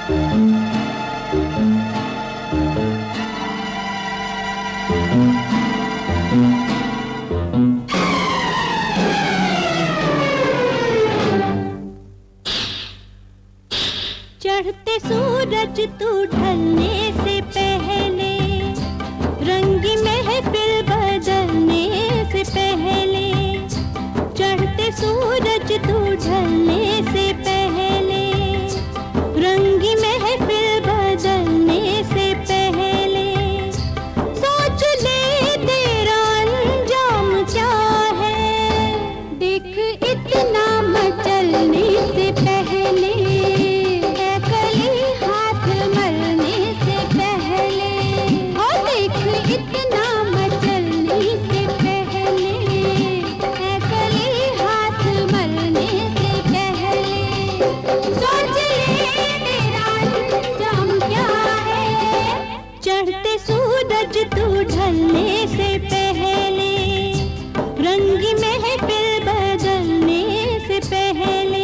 चढ़ते सूरज तू ढलने से पहले, रंगी महफिल बदलने से पहले, चढ़ते सूरज तू ढलने से पहले, रंगी महफिल बदलने से पहले, सोच ले तेरा अंजाम क्या है। देख इतना मचलने से पहले, इतना मचलने से पहले, कली हाथ मलने से पहले, सोच ले तेरा अंजाम क्या है। चढ़ते सूरज तू ढलने से पहले, रंगी महफिल बदलने से पहले।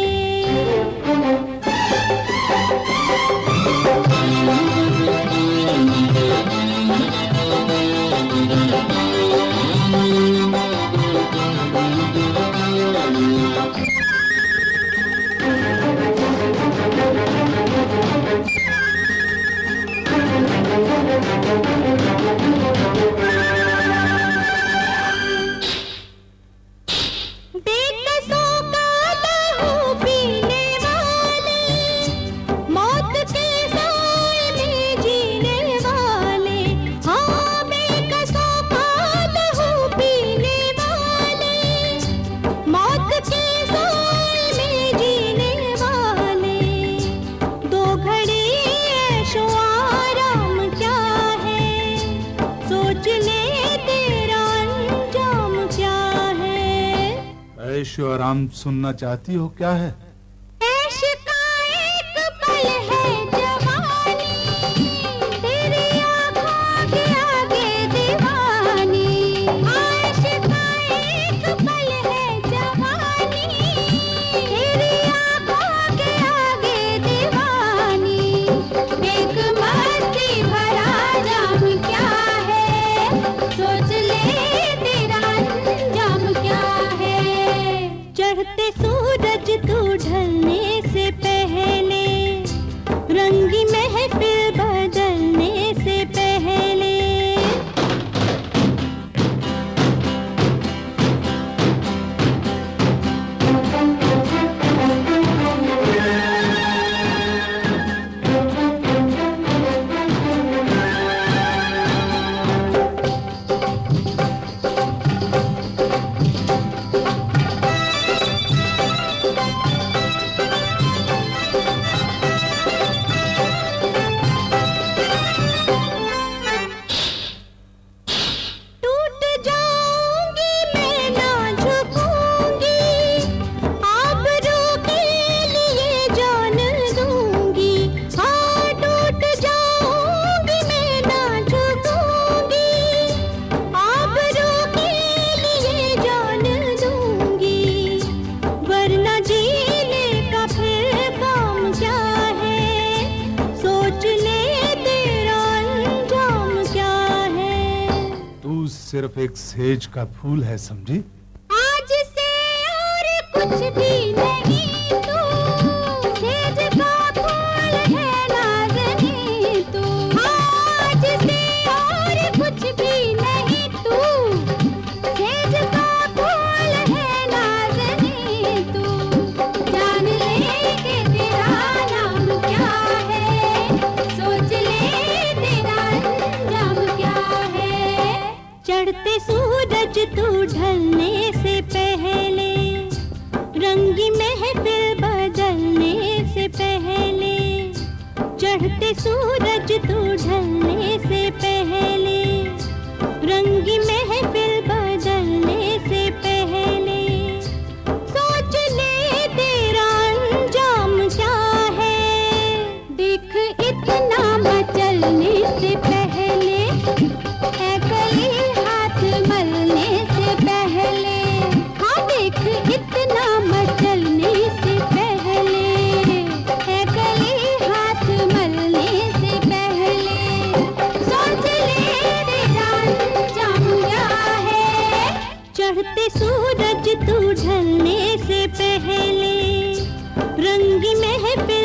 ऐशो आराम सुनना चाहती हो क्या है? ऐश का एक पल है जवानी, तेरी आँखों के आगे दीवानी। ऐश का एक पल है जवानी, तेरी आँखों के आगे दीवानी। एक मस्ती भरा जाम क्या है, सोच ले तेरा अंजाम क्या है। चढ़ते सूरज तू ढलने से पहले, रंगी महफिल बदलने से पहले। सिर्फ एक सेज का फूल है, समझी? आज से और कुछ भी नहीं तू, सेज का फूल है नाज़नी तू। आज से और कुछ भी नहीं तू, सेज का फूल है नाज़नी तू। जान ले कि तेरा नाम क्या है, सोच ले तेरा अंजाम क्या है। चढ़ते सूरज तू ढलने से पहले, रंगी महफिल बदलने से पहले, चढ़ते सूरज तू ढलने से पहले, रंगी महफिल बदलने से पहले, सोच ले तेरा अंजाम क्या है। देख इतना मचलने से पहले, कली हाथ मलने से पहले, हाँ देख इतना मचलने से पहले, कली हाथ तू ढलने से पहले रंगी महफिल